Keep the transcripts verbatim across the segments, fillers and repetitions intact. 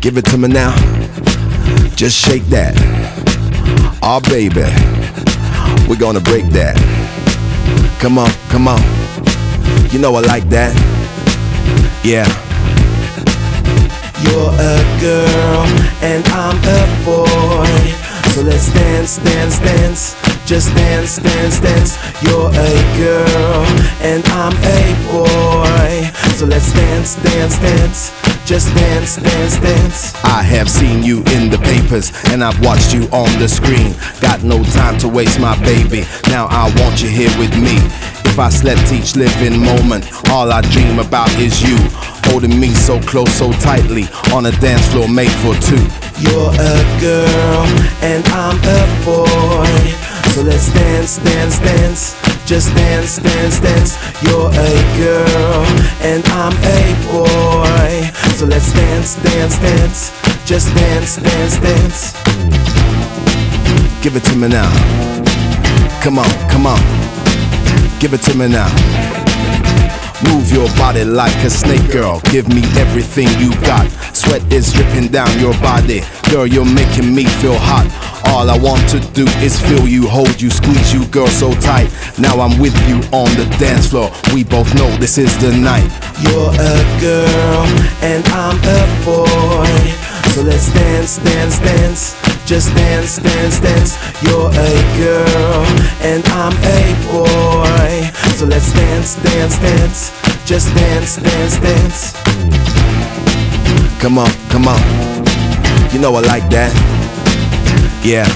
Give it to me now. Just shake that. Oh baby, we're gonna break that. Come on, come on. You know I like that. Yeah. You're a girl and I'm a boy, so let's dance, dance, dance. Just dance, dance, dance. You're a girl and I'm a boy, so let's dance, dance, dance. Just dance, dance, dance. I have seen you in the papers and I've watched you on the screen. Got no time to waste, my baby. Now I want you here with me. If I slept each living moment, all I dream about is you, holding me so close, so tightly, on a dance floor made for two. You're a girl and I'm a boy, so let's dance, dance, dance. Just dance, dance, dance. You're a girl and I'm a boy, so let's dance, dance, dance. Just dance, dance, dance. Give it to me now. Come on, come on. Give it to me now. Move your body like a snake, girl. Give me everything you got. Sweat is dripping down your body. Girl, you're making me feel hot. All I want to do is feel you, hold you, squeeze you, girl, so tight. Now I'm with you on the dance floor. We both know this is the night. You're a girl and I'm a boy, so let's dance, dance, dance. Just dance, dance, dance. You're a girl and I'm a boy, so let's dance, dance, dance. Just dance, dance, dance. Come on, come on. You know I like that. Yeah.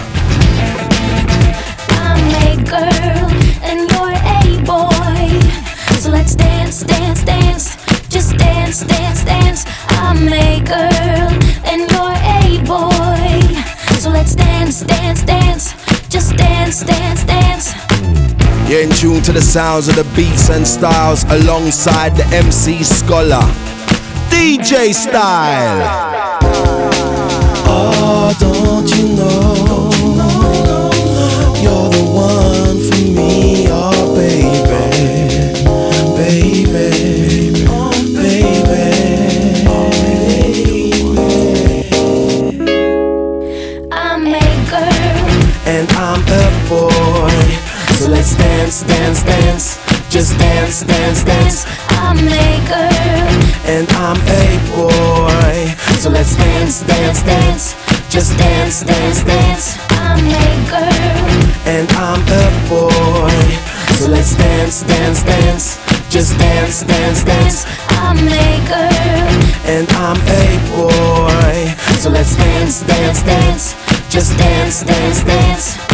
I'm a girl and you're a boy, so let's dance, dance, dance. Just dance, dance, dance. I'm a girl and you're a boy, so let's dance, dance, dance. Just dance, dance, dance. You're in tune to the sounds of the beats and styles, alongside the M C Scholar, D J Style. Oh, don't you know you're the one for me, oh baby, baby, baby. I'm a girl and I'm a boy, so let's dance, dance, dance. Just dance, dance, dance. I'm a girl and I'm a boy, so let's dance, dance, dance. Just dance, dance, dance. I'm a girl and I'm a boy, so let's dance, dance, dance. Just dance, dance, dance. I'm a girl and I'm a boy, so let's dance, dance, dance. Just dance, dance, dance.